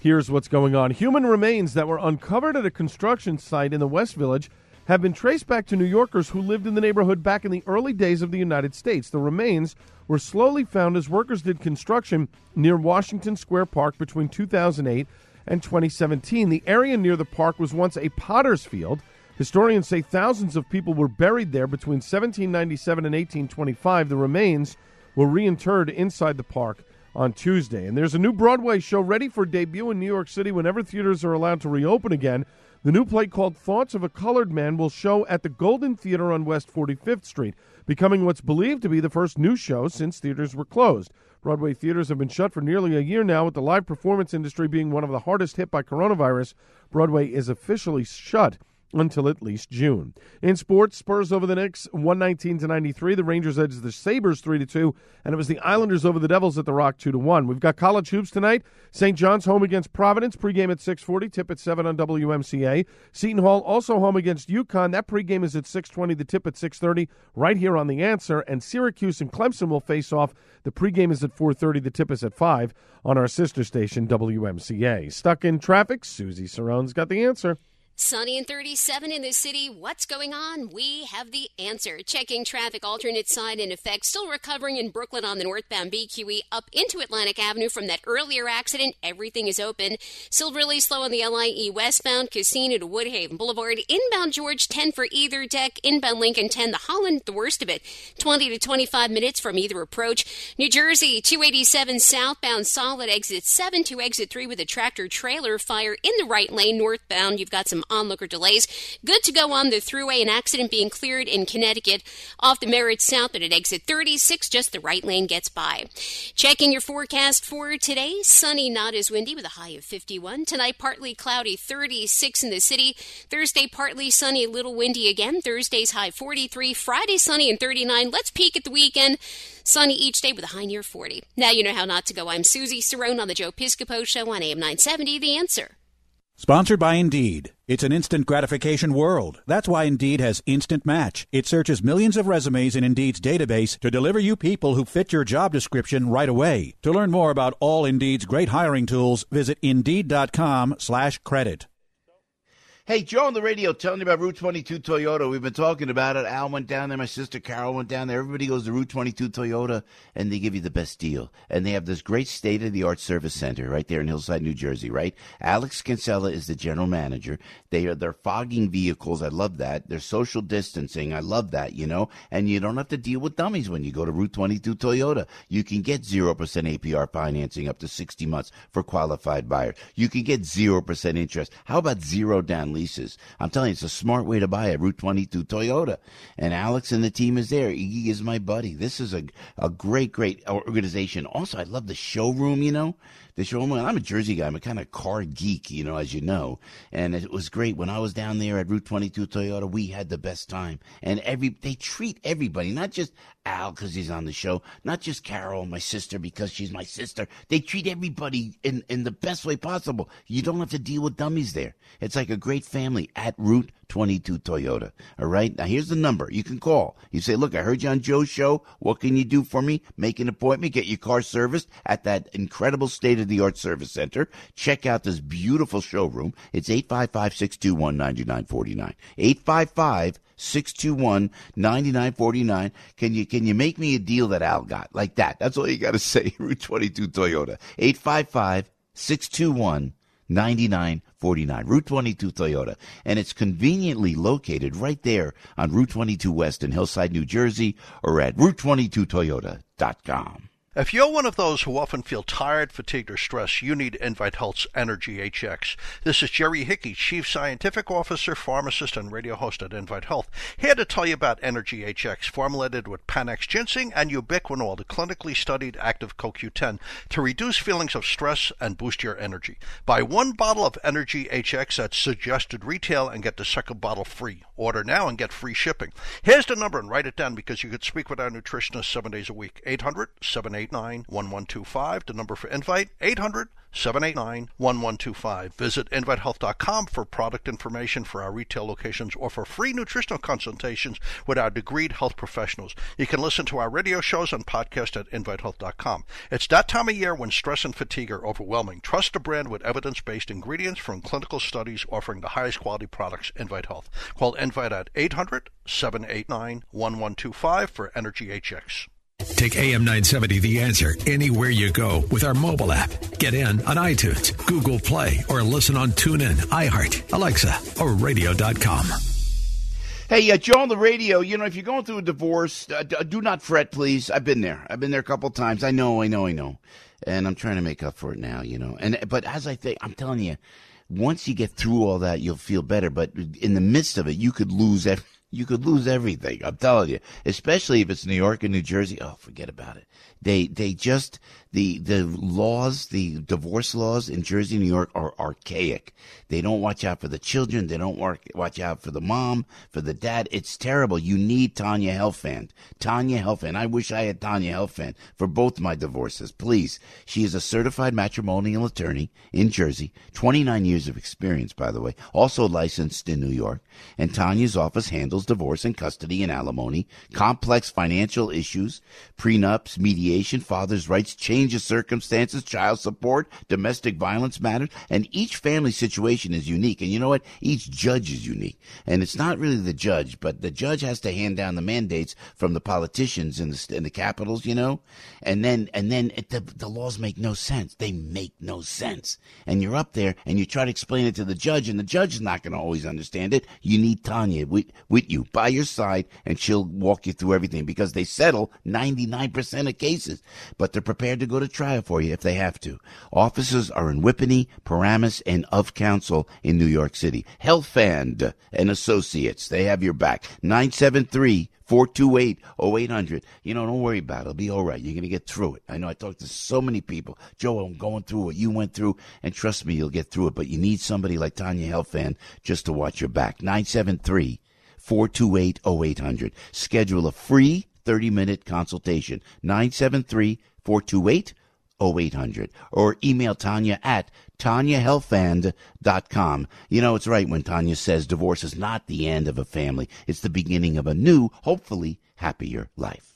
Here's what's going on. Human remains that were uncovered at a construction site in the West Village have been traced back to New Yorkers who lived in the neighborhood back in the early days of the United States. The remains were slowly found as workers did construction near Washington Square Park between two thousand eight and twenty seventeen. The area near the park was once a potter's field. Historians say thousands of people were buried there between seventeen ninety-seven and eighteen twenty-five. The remains were reinterred inside the park on Tuesday. And there's a new Broadway show ready for debut in New York City whenever theaters are allowed to reopen again. The new play called Thoughts of a Colored Man will show at the Golden Theater on West forty-fifth Street, becoming what's believed to be the first new show since theaters were closed. Broadway theaters have been shut for nearly a year now, with the live performance industry being one of the hardest hit by coronavirus. Broadway is officially shut until at least June. In sports, Spurs over the Knicks, one nineteen to ninety-three. The Rangers edged the Sabres three to two, and it was the Islanders over the Devils at the Rock two to one. We've got college hoops tonight. Saint John's home against Providence, pregame at six forty, tip at seven on W M C A. Seton Hall also home against UConn. That pregame is at six twenty, the tip at six thirty, right here on The Answer. And Syracuse and Clemson will face off. The pregame is at four thirty, the tip is at five on our sister station, W M C A. Stuck in traffic? Susie Sarone's got the answer. Sunny and thirty-seven in the city. What's going on? We have the answer. Checking traffic, alternate side in effect. Still recovering in Brooklyn on the northbound B Q E up into Atlantic Avenue from that earlier accident. Everything is open. Still really slow on the L I E westbound, Casino to Woodhaven Boulevard. Inbound George, ten for either deck. Inbound Lincoln, ten. The Holland, the worst of it. twenty to twenty-five minutes from either approach. New Jersey, two eighty-seven southbound, solid exit seven to exit three with a tractor trailer fire in the right lane. Northbound, you've got some onlooker delays. Good to go on the thruway. An accident being cleared in Connecticut off the Merritt South at exit thirty-six. Just the right lane gets by. Checking your forecast for today. Sunny, not as windy with a high of fifty-one. Tonight, partly cloudy, thirty-six in the city. Thursday, partly sunny, a little windy again. Thursday's high forty-three. Friday, sunny and thirty-nine. Let's peek at the weekend. Sunny each day with a high near forty. Now you know how not to go. I'm Susie Cerrone on the Joe Piscopo Show on A M nine seventy. The Answer. Sponsored by Indeed. It's an instant gratification world. That's why Indeed has Instant Match. It searches millions of resumes in Indeed's database to deliver you people who fit your job description right away. To learn more about all Indeed's great hiring tools, visit Indeed.com slash credit. Hey, Joe on the radio telling you about Route twenty-two Toyota. We've been talking about it. Al went down there. My sister Carol went down there. Everybody goes to Route twenty-two Toyota, and they give you the best deal. And they have this great state-of-the-art service center right there in Hillside, New Jersey, right? Alex Kinsella is the general manager. They are, they're fogging vehicles. I love that. They're social distancing. I love that, you know. And you don't have to deal with dummies when you go to Route twenty-two Toyota. You can get zero percent A P R financing up to sixty months for qualified buyers. You can get zero percent interest. How about zero down leases? I'm telling you, it's a smart way to buy a Route twenty-two Toyota. And Alex and the team is there. Iggy is my buddy. This is a, a great, great organization. Also, I love the showroom, you know. The showroom, I'm a Jersey guy. I'm a kind of car geek, you know, as you know. And it was great. When I was down there at Route twenty-two Toyota, we had the best time. And every they treat everybody, not just Al because he's on the show, not just Carol, my sister, because she's my sister. They treat everybody in, in the best way possible. You don't have to deal with dummies there. It's like a great family at Route twenty-two Toyota. All right? Now, here's the number. You can call. You say, look, I heard you on Joe's show. What can you do for me? Make an appointment. Get your car serviced at that incredible state-of-the-art service center. Check out this beautiful showroom. It's eight five five, six two one, nine nine four nine. eight five five, six two one, nine nine four nine. Can you, can you make me a deal that Al got? Like that. That's all you got to say. Route twenty-two Toyota. eight five five, six two one, nine nine four nine. Route twenty-two Toyota. And it's conveniently located right there on Route twenty-two West in Hillside, New Jersey, or at route twenty-two toyota dot com. If you're one of those who often feel tired, fatigued, or stressed, you need Invite Health's Energy H X. This is Jerry Hickey, Chief Scientific Officer, Pharmacist, and radio host at Invite Health, here to tell you about Energy H X, formulated with Panax ginseng and ubiquinol, the clinically studied active C O Q ten, to reduce feelings of stress and boost your energy. Buy one bottle of Energy H X at suggested retail and get the second bottle free. Order now and get free shipping. Here's the number, and write it down because you could speak with our nutritionist seven days a week. eight hundred, seven eight nine, one one two five. The number for Invite, eight hundred, seven eight nine, one one two five. Visit invite health dot com for product information for our retail locations or for free nutritional consultations with our degreed health professionals. You can listen to our radio shows and podcast at invite health dot com. It's that time of year when stress and fatigue are overwhelming. Trust a brand with evidence-based ingredients from clinical studies offering the highest quality products. Invite Health. Call Invite at eight hundred, seven eight nine, one one two five for Energy H X. Take A M nine seventy The Answer anywhere you go with our mobile app. Get in on iTunes, Google Play, or listen on TuneIn, iHeart, Alexa, or radio dot com. Hey, uh, Joe on the radio, you know, if you're going through a divorce, uh, d- do not fret, please. I've been there. I've been there a couple of times. I know, I know, I know. And I'm trying to make up for it now, you know. And But as I think, I'm telling you, once you get through all that, you'll feel better. But in the midst of it, you could lose everything. You could lose everything. I'm telling you, especially if it's New York and New Jersey. Oh, forget about it. They they just the the laws, the divorce laws in Jersey and New York are archaic. They don't watch out for the children. They don't work, watch out for the mom, for the dad. It's terrible. You need Tanya Helfand. Tanya Helfand. I wish I had Tanya Helfand for both my divorces. Please. She is a certified matrimonial attorney in Jersey. twenty-nine years of experience, by the way. Also licensed in New York. And Tanya's office handles divorce and custody and alimony, complex financial issues, prenups, mediation, father's rights, change of circumstances, child support, domestic violence matters, and each family situation is unique. And you know what? Each judge is unique. And it's not really the judge, but the judge has to hand down the mandates from the politicians in the in the capitals, you know? And then and then it, the, the laws make no sense. They make no sense. And you're up there and you try to explain it to the judge, and the judge is not going to always understand it. You need Tanya with, with you by your side, and she'll walk you through everything, because they settle ninety-nine percent of cases, but they're prepared to go to trial for you if they have to. Offices are in Whippany, Paramus, and of Council in New York City. Helfand and Associates, they have your back. nine seven three, four two eight, oh eight hundred. You know, don't worry about it. It'll be all right. You're going to get through it. I know I talked to so many people. Joe, I'm going through what you went through, and trust me, you'll get through it. But you need somebody like Tanya Helfand just to watch your back. nine seven three, four two eight, oh eight hundred. Schedule a free thirty-minute consultation. nine seven three, four two eight, oh eight hundred. Or email Tanya at tanya helfand dot com. You know, it's right when Tanya says divorce is not the end of a family. It's the beginning of a new, hopefully happier life.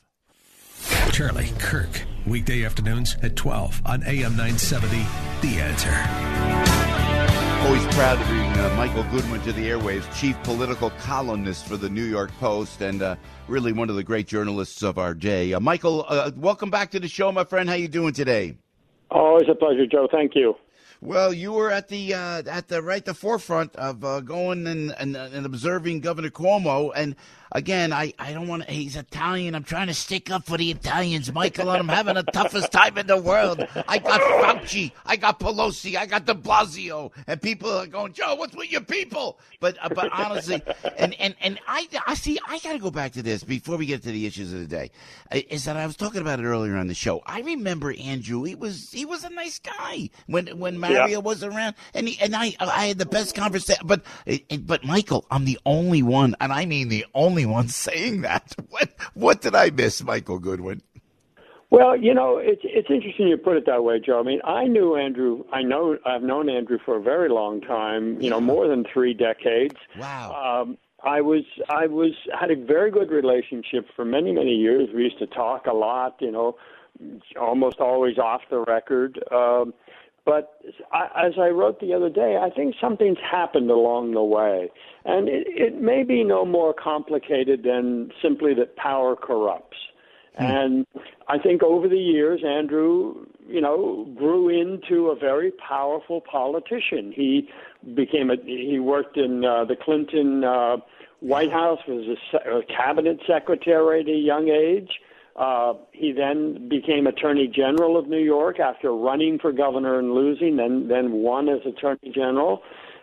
Charlie Kirk, weekday afternoons at twelve on A M nine seventy, The Answer. Always proud to bring uh, Michael Goodwin to the airwaves, chief political columnist for the New York Post, and uh, really one of the great journalists of our day. Uh, Michael, uh, welcome back to the show, my friend. How you doing today? Always a pleasure, Joe. Thank you. Well, you were at the uh, at the right the forefront of uh, going and, and and observing Governor Cuomo. And again, I, I don't want to. He's Italian. I'm trying to stick up for the Italians, Michael. And I'm having the toughest time in the world. I got Fauci, I got Pelosi, I got De Blasio, and people are going, Joe, what's with your people? But uh, but honestly, and and and I I see. I got to go back to this before we get to the issues of the day. Is that I was talking about it earlier on the show. I remember Andrew. He was he was a nice guy when when Mario yeah. was around, and he, and I I had the best conversation. But but Michael, I'm the only one, and I mean the only one saying that. What what did I miss, Michael Goodwin? Well, you know, it's it's interesting you put it that way, Joe. I mean, I knew Andrew. I know I've known Andrew for a very long time. You know, more than three decades. Wow. Um, I was I was had a very good relationship for many many years. We used to talk a lot. You know, almost always off the record. Um, But I, as I wrote the other day, I think something's happened along the way. And it, it may be no more complicated than simply that power corrupts. Hmm. And I think over the years, Andrew, you know, grew into a very powerful politician. He became a, he worked in uh, the Clinton uh, White House, was a, a cabinet secretary at a young age. Uh, he then became Attorney General of New York after running for governor and losing, then then won as Attorney General,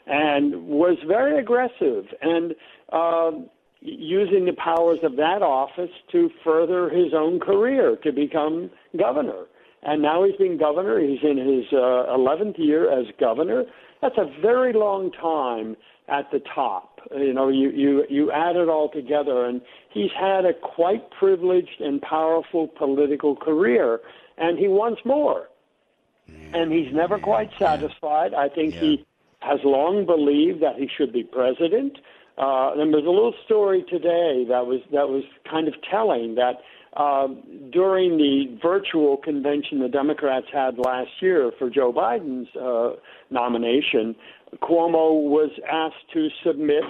and was very aggressive and uh, using the powers of that office to further his own career to become governor. And now he's been governor. He's in his uh, eleventh year as governor. That's a very long time at the top. You know, you, you, you add it all together, and he's had a quite privileged and powerful political career, and he wants more. and he's never quite satisfied. I think yeah. he has long believed that he should be president. Uh, and there's a little story today that was that was kind of telling that uh, during the virtual convention the Democrats had last year for Joe Biden's uh, nomination, Cuomo was asked to submit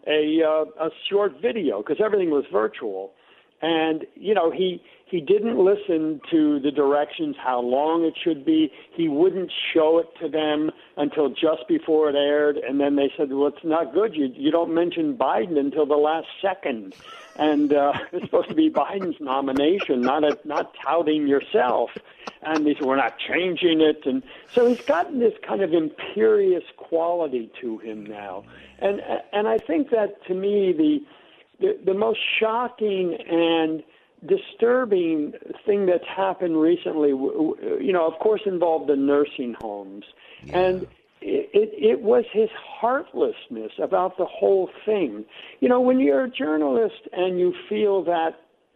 a uh, a short video because everything was virtual, and you know he. He didn't listen to the directions, how long it should be. He wouldn't show it to them until just before it aired. And then they said, well, it's not good. You, you don't mention Biden until the last second. And uh, it's supposed to be Biden's nomination, not a, not touting yourself. And they said, we're not changing it. And so he's gotten this kind of imperious quality to him now. And and I think that, to me, the the, the most shocking and disturbing thing that's happened recently, you know, of course, involved the nursing homes. Yeah. And it, it, it was his heartlessness about the whole thing. You know, when you're a journalist and you feel that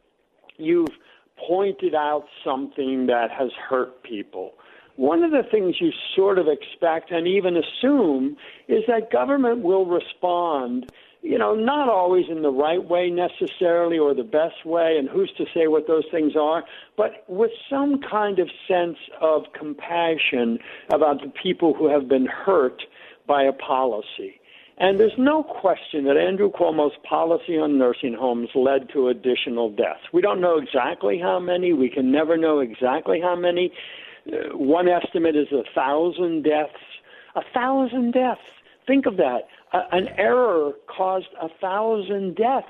you've pointed out something that has hurt people, one of the things you sort of expect and even assume is that government will respond, you know, not always in the right way necessarily or the best way, and who's to say what those things are, but with some kind of sense of compassion about the people who have been hurt by a policy. And there's no question that Andrew Cuomo's policy on nursing homes led to additional deaths. We don't know exactly how many. We can never know exactly how many. Uh, one estimate is a thousand deaths. A thousand deaths. Think of that. An error caused a thousand deaths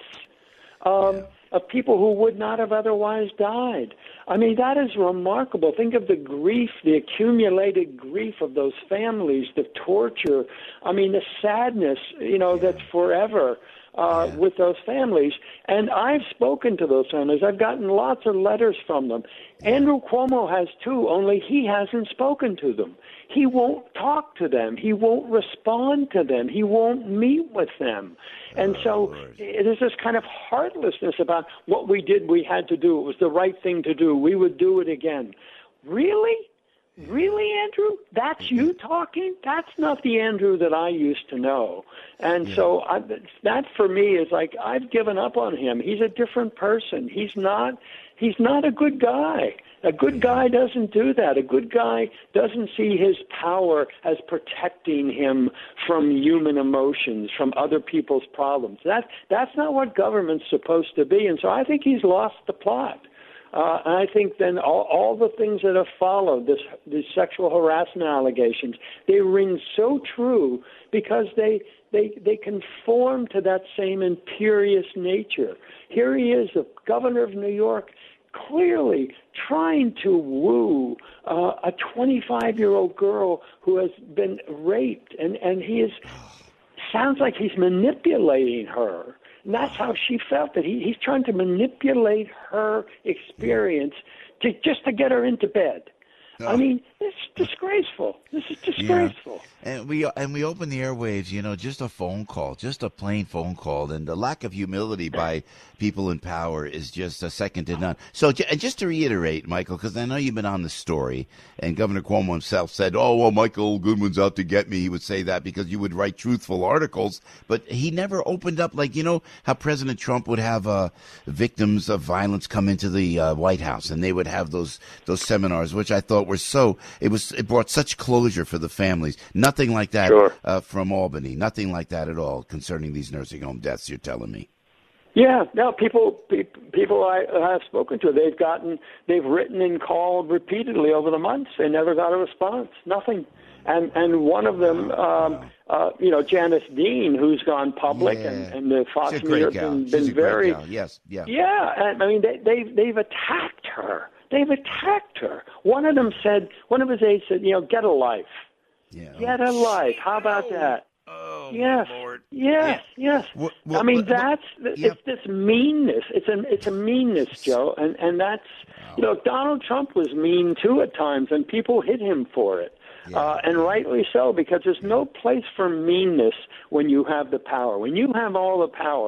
um, of people who would not have otherwise died. I mean, that is remarkable. Think of the grief, the accumulated grief of those families, the torture. I mean, the sadness, you know, that's forever uh, yeah. with those families. And I've spoken to those families. I've gotten lots of letters from them. Andrew Cuomo has too, only he hasn't spoken to them. He won't talk to them. He won't respond to them. He won't meet with them. And so there's this kind of heartlessness about what we did, we had to do. It was the right thing to do. We would do it again. Really? Really, Andrew? That's you talking? That's not the Andrew that I used to know. And yeah. so I, that for me is like, I've given up on him. He's a different person. He's not, he's not a good guy. A good guy doesn't do that. A good guy doesn't see his power as protecting him from human emotions, from other people's problems. That, that's not what government's supposed to be. And so I think he's lost the plot. Uh, and I think then all, all the things that have followed, this, these sexual harassment allegations, they ring so true because they, they, they conform to that same imperious nature. Here he is, the governor of New York, clearly trying to woo uh, a twenty-five-year-old girl who has been raped, and, and he is sounds like he's manipulating her. And that's how she felt, that he, he's trying to manipulate her experience to just to get her into bed. Oh. I mean, it's disgraceful. This is disgraceful. Yeah. And we and we open the airwaves, you know, just a phone call, just a plain phone call, and the lack of humility by people in power is just a second to none. So, and just to reiterate, Michael, because I know you've been on the story, and Governor Cuomo himself said, "Oh, well, Michael Goodwin's out to get me." He would say that because you would write truthful articles, but he never opened up, like, you know how President Trump would have uh, victims of violence come into the uh, White House, and they would have those those seminars, which I thought were so it was it brought such closure for the families. Nothing like that sure. uh, from Albany. Nothing like that at all concerning these nursing home deaths. You're telling me? Yeah, no. People, people I have spoken to, they've gotten, they've written and called repeatedly over the months. They never got a response. Nothing. And and one of them, um, uh, you know, Janice Dean, who's gone public, yeah. and, and the Fox She's a News have great gal. been, She's been a great very, gal. yes, yeah, yeah. And, I mean, they, they've they've attacked her. They've attacked her. One of them said, one of his aides said, you know, get a life. Yeah. Get a life. How about that? Oh, yes. Lord. Yes. Yeah. Yes. Well, well, I mean, well, that's yeah. it's this meanness. It's a it's a meanness, Joe, and and that's you know Donald Trump was mean too at times, and people hit him for it, yeah. uh, and rightly so, because there's no place for meanness when you have the power. When you have all the power,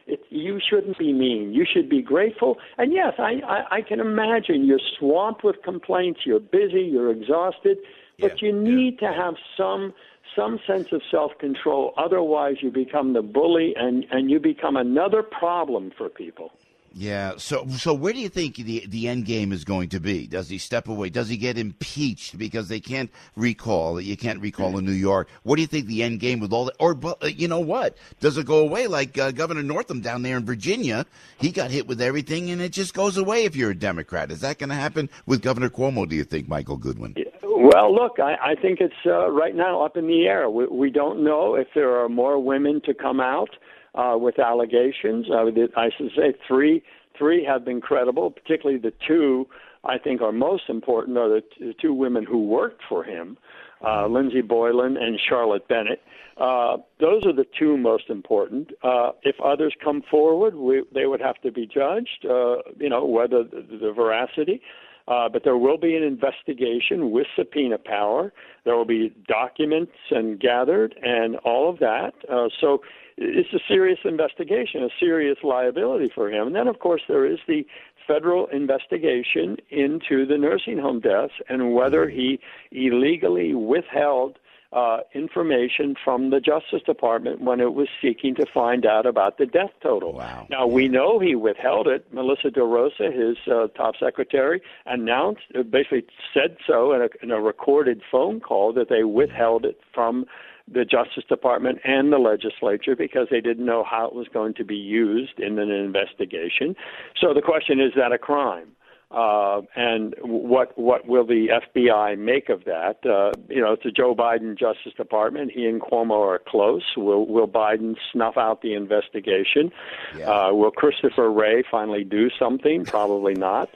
It, you shouldn't be mean. You should be grateful. And yes, I, I, I can imagine you're swamped with complaints. You're busy. You're exhausted. But yeah, you need yeah. to have some some sense of self-control. Otherwise, you become the bully, and, and you become another problem for people. Yeah. So, so where do you think the the end game is going to be? Does he step away? Does he get impeached because they can't recall? You can't recall in New York. What do you think the end game with all that? Or, you know what? Does it go away like uh, Governor Northam down there in Virginia? He got hit with everything, and it just goes away if you're a Democrat. Is that going to happen with Governor Cuomo? Do you think, Michael Goodwin? Yeah. Well, look, I, I think it's uh, right now up in the air. We, we don't know if there are more women to come out uh, with allegations. Uh, I should say three three have been credible, particularly the two I think are most important are the, t- the two women who worked for him, uh, Lindsey Boylan and Charlotte Bennett. Uh, those are the two most important. Uh, if others come forward, we, they would have to be judged, uh, you know, whether the, the veracity. Uh, but there will be an investigation with subpoena power. There will be documents and gathered and all of that. Uh, so it's a serious investigation, a serious liability for him. And then, of course, there is the federal investigation into the nursing home deaths and whether he illegally withheld uh, information from the Justice Department when it was seeking to find out about the death total. Wow. Now, we know he withheld it. Melissa DeRosa, his uh, top secretary, announced, uh, basically said so in a, in a recorded phone call that they withheld it from the Justice Department and the legislature because they didn't know how it was going to be used in an investigation. So the question is, is that a crime? Uh, and what what will the F B I make of that? Uh, you know, it's the Joe Biden Justice Department. He and Cuomo are close. Will will Biden snuff out the investigation? Yeah. Uh, will Christopher Wray finally do something? Probably not.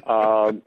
Um,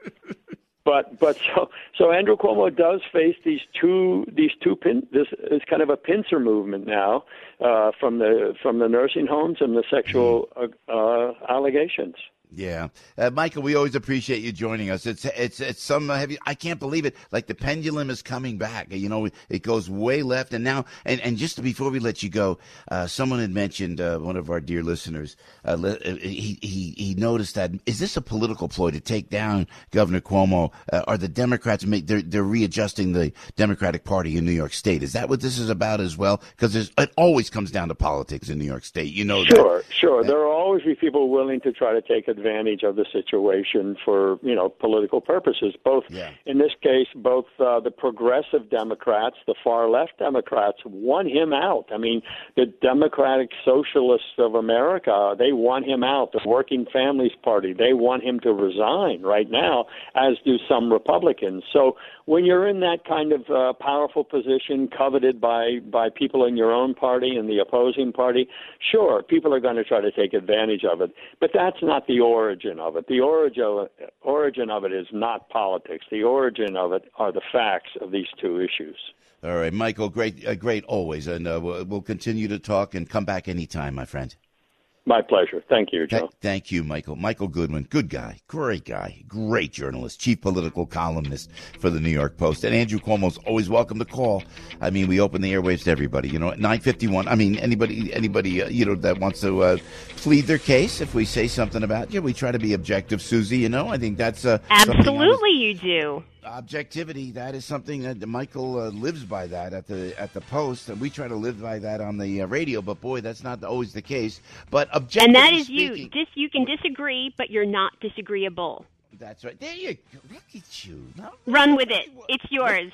but but so so Andrew Cuomo does face these two these two pin this is kind of a pincer movement now uh, from the from the nursing homes and the sexual uh, uh, allegations. Yeah, uh, Michael, we always appreciate you joining us. It's it's it's some heavy. I can't believe it. Like the pendulum is coming back. You know, it goes way left, and now and, and just before we let you go, uh, someone had mentioned uh, one of our dear listeners. Uh, he he he noticed that is this a political ploy to take down Governor Cuomo? Uh, are the Democrats make they're they're readjusting the Democratic Party in New York State? Is that what this is about as well? Because it always comes down to politics in New York State. You know, sure, that. sure. There will always be people willing to try to take advantage. advantage of the situation for, you know, political purposes. Both, yeah. in this case, both uh, the progressive Democrats, the far left Democrats, won him out. I mean, the Democratic Socialists of America, they want him out. The Working Families Party, they want him to resign right now, as do some Republicans. So when you're in that kind of uh, powerful position, coveted by, by people in your own party and the opposing party, sure, people are going to try to take advantage of it. But that's not the origin of it. The origin, origin of it is not politics. The origin of it are the facts of these two issues. All right, Michael, great, uh, great always. And uh, we'll, we'll continue to talk and come back anytime, my friend. My pleasure. Thank you, Joe. Th- thank you, Michael. Michael Goodwin, good guy, great guy, great journalist, chief political columnist for the New York Post. And Andrew Cuomo's always welcome to call. I mean, we open the airwaves to everybody. You know, at nine fifty-one, I mean, anybody, anybody, uh, you know, that wants to uh, plead their case, if we say something about you, we try to be objective, Susie, you know. I think that's uh, Absolutely you do. Objectivity, that is something that Michael uh, lives by that at the at the Post, and we try to live by that on the uh, radio, but boy, that's not always the case. But objectively And that is speaking, you. Dis- you can disagree, but you're not disagreeable. That's right. There you go. Look at you. No, Run with it. It's yours.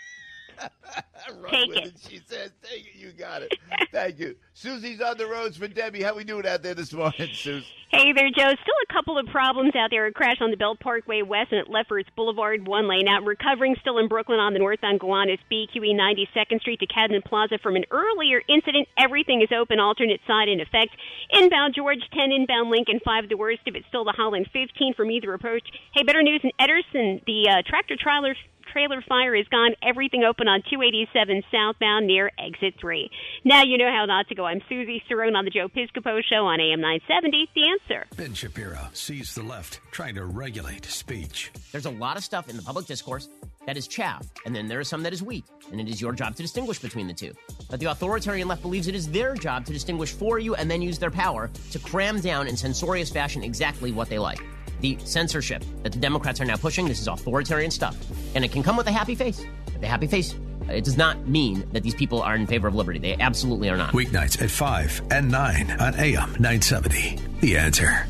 Run Take with it. it. She says, take it. You got it. Thank you. Susie's on the roads for Debbie. How we doing out there this morning, Suze? Hey there, Joe. Still a couple of problems out there. A crash on the Belt Parkway West and at Lefferts Boulevard, one lane out. Recovering still in Brooklyn on the northbound Gowanus B Q E ninety-second Street to Cadman Plaza from an earlier incident. Everything is open, alternate side in effect. Inbound George, ten inbound Lincoln, five the worst of it. Still the Holland fifteen from either approach. Hey, better news in Ederson. The uh, tractor trailer trailer fire is gone. Everything open on two eighty-seven southbound near exit three. Now you know how not to go. I'm Susie Cerrone on the Joe Piscopo Show on A M nine seventy. The Answer. Ben Shapiro sees the left trying to regulate speech. There's a lot of stuff in the public discourse that is chaff, and then there is some that is wheat, and it is your job to distinguish between the two. But the authoritarian left believes it is their job to distinguish for you and then use their power to cram down in censorious fashion exactly what they like. The censorship that the Democrats are now pushing, this is authoritarian stuff. And it can come with a happy face. But the happy face, it does not mean that these people are in favor of liberty. They absolutely are not. Weeknights at five and nine on A M nine seventy. The Answer.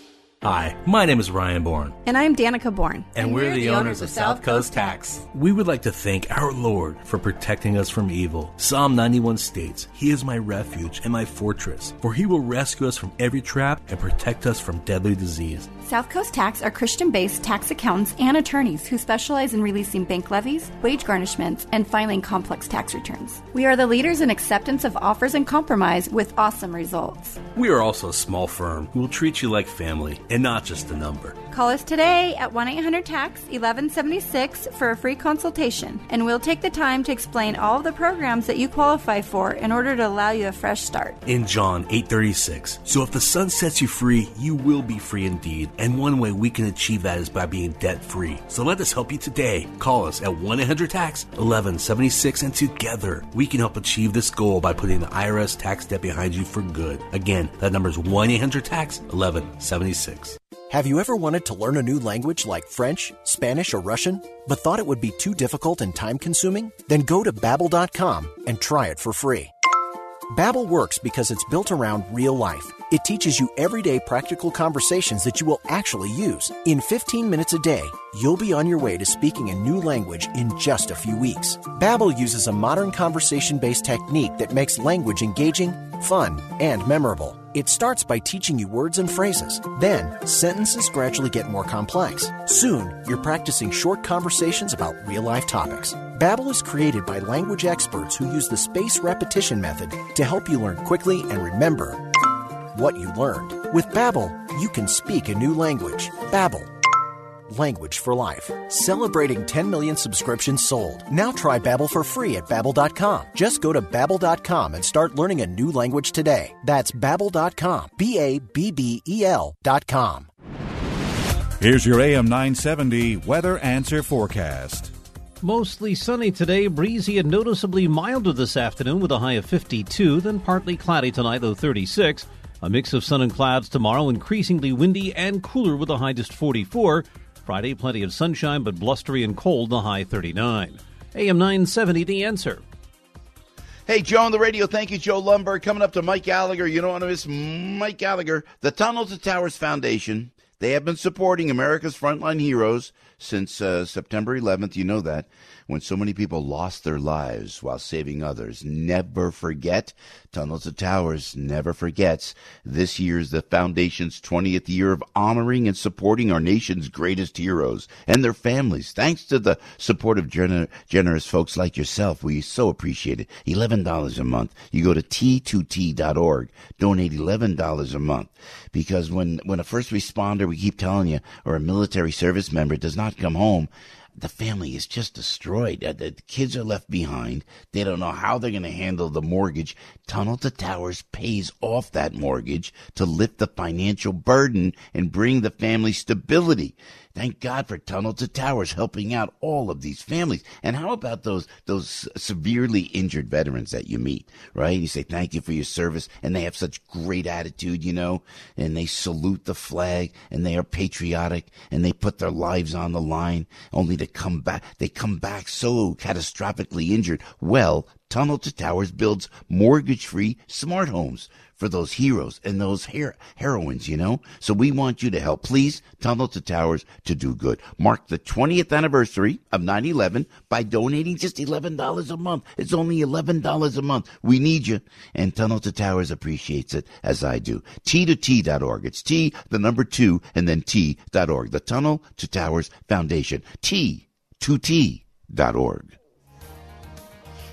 Hi, my name is Ryan Bourne. And I'm Danica Bourne. And, and we're, we're the, the owners of South Coast Tax. We would like to thank our Lord for protecting us from evil. Psalm ninety-one states, He is my refuge and my fortress, for He will rescue us from every trap and protect us from deadly disease. South Coast Tax are Christian-based tax accountants and attorneys who specialize in releasing bank levies, wage garnishments, and filing complex tax returns. We are the leaders in acceptance of offers and compromise with awesome results. We are also a small firm who will treat you like family and not just a number. Call us today at one eight hundred tax eleven seventy-six for a free consultation, and we'll take the time to explain all of the programs that you qualify for in order to allow you a fresh start. In John eight thirty-six, so if the Son sets you free, you will be free indeed. And one way we can achieve that is by being debt-free. So let us help you today. Call us at one eight hundred tax eleven seventy-six, and together we can help achieve this goal by putting the I R S tax debt behind you for good. Again, that number is one eight hundred tax eleven seventy-six. Have you ever wanted to learn a new language like French, Spanish, or Russian, but thought it would be too difficult and time-consuming? Then go to Babbel dot com and try it for free. Babbel works because it's built around real life. It teaches you everyday practical conversations that you will actually use. In fifteen minutes a day, you'll be on your way to speaking a new language in just a few weeks. Babbel uses a modern conversation-based technique that makes language engaging, fun, and memorable. It starts by teaching you words and phrases. Then, sentences gradually get more complex. Soon, you're practicing short conversations about real-life topics. Babbel is created by language experts who use the spaced repetition method to help you learn quickly and remember what you learned. With Babbel, you can speak a new language. Babbel. Language for life. Celebrating ten million subscriptions sold. Now try Babbel for free at Babbel dot com. Just go to Babbel dot com and start learning a new language today. That's Babbel dot com. B A B B E L dot com. Here's your A M nine seventy Weather Answer Forecast. Mostly sunny today, breezy and noticeably milder this afternoon with a high of fifty-two, then partly cloudy tonight, low thirty-six. A mix of sun and clouds tomorrow, increasingly windy and cooler with a high just forty-four. Friday, plenty of sunshine, but blustery and cold, the high thirty-nine. A M nine seventy, The Answer. Hey, Joe on the radio. Thank you, Joe Lundberg. Coming up to Mike Gallagher. You don't want to miss Mike Gallagher. The Tunnel to Towers Foundation. They have been supporting America's frontline heroes since uh, September eleventh. You know that. When so many people lost their lives while saving others. Never forget. Tunnel to Towers never forgets. This year's the Foundation's twentieth year of honoring and supporting our nation's greatest heroes and their families. Thanks to the support of gener- generous folks like yourself, we so appreciate it. eleven dollars a month. You go to T two T dot org. Donate eleven dollars a month. Because when, when a first responder, we keep telling you, or a military service member does not come home, the family is just destroyed. The kids are left behind. They don't know how they're going to handle the mortgage. Tunnel to Towers pays off that mortgage to lift the financial burden and bring the family stability. Thank God for Tunnel to Towers helping out all of these families. And how about those those severely injured veterans that you meet, right? You say, thank you for your service. And they have such great attitude, you know, and they salute the flag and they are patriotic and they put their lives on the line only to come back. They come back so catastrophically injured. Well, Tunnel to Towers builds mortgage-free smart homes for those heroes and those her- heroines, you know? So we want you to help. Please, Tunnel to Towers to do good. Mark the twentieth anniversary of nine eleven by donating just eleven dollars a month. It's only eleven dollars a month. We need you. And Tunnel to Towers appreciates it, as I do. T two T dot org. It's T, the number two, and then T dot org. The Tunnel to Towers Foundation. T two T dot org.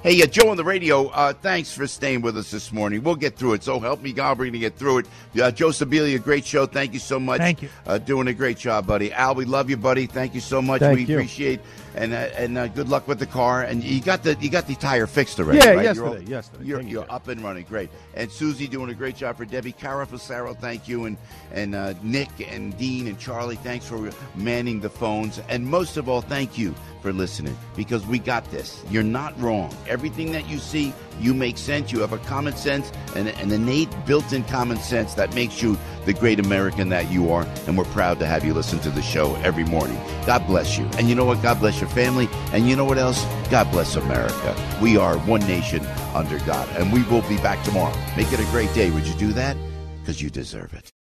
Hey, uh, Joe on the radio, uh, thanks for staying with us this morning. We'll get through it. So help me God, we're going to get through it. Uh, Joe Sibilia, great show. Thank you so much. Thank you. Uh, doing a great job, buddy. Al, we love you, buddy. Thank you so much. Thank we you. appreciate and uh, and uh, good luck with the car. And you got the you got the tire fixed already, Yeah, right? yesterday, You're, all- yesterday. You're, Thank you, you're up and running. Great. And Susie doing a great job for Debbie. Cara Fasaro, thank you. And, and uh, Nick and Dean and Charlie, thanks for manning the phones. And most of all, thank you for listening, because we got this. You're not wrong. Everything that you see, you make sense. You have a common sense and an innate built-in common sense that makes you the great American that you are, and we're proud to have you listen to the show every morning. God bless you. And you know what? God bless your family. And you know what else? God bless America. We are one nation under God, and we will be back tomorrow. Make it a great day. Would you do that? Because you deserve it.